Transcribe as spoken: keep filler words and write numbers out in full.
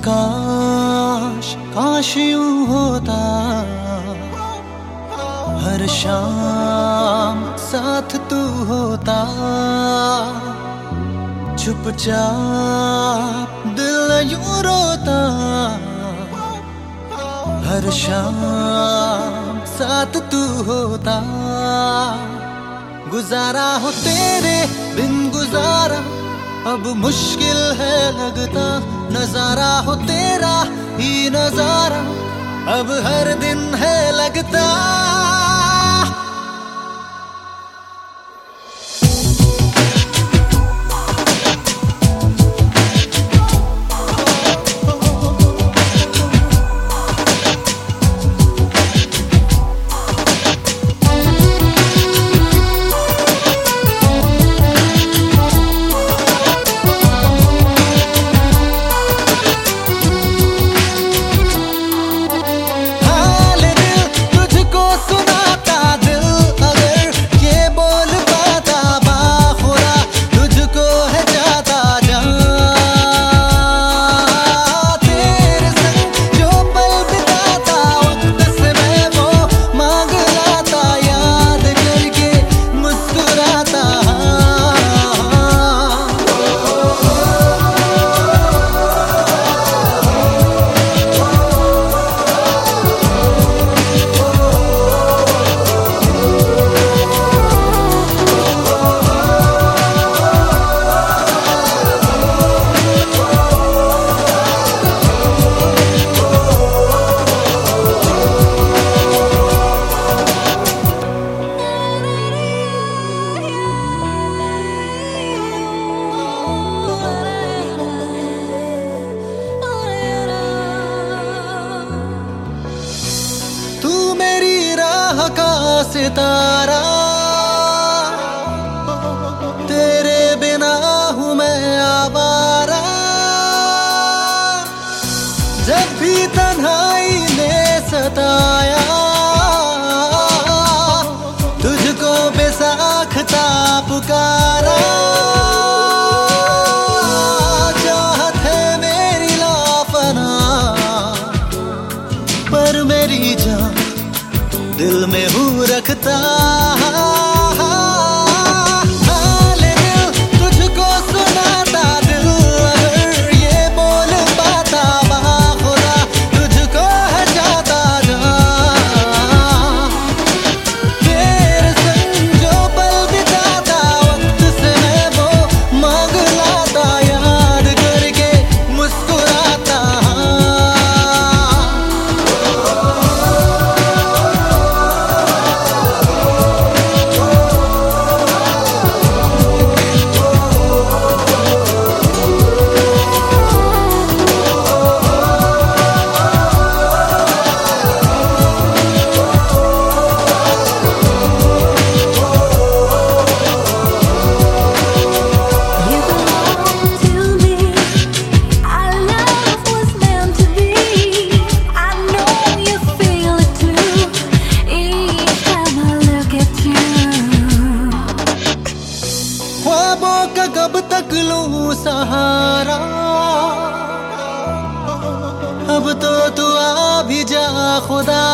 काश काश यूं होता, हर शाम साथ तू होता। चुपचाप दिल यूं रोता, हर शाम साथ तू होता। गुजारा हो तेरे बिन गुजारा अब मुश्किल है लगता, नजारा हो तेरा ही नजारा अब हर दिन है लगता। का सितारा तेरे बिना हूँ मैं आवारा, जब भी तन्हाई ने सताया तुझको बेसाख्ता पुकारा। चाहत है मेरी लाफना पर मेरी जान दिल में हूँ रखता। कब तक लूं सहारा, अब तो तू आ भी जा खुदा।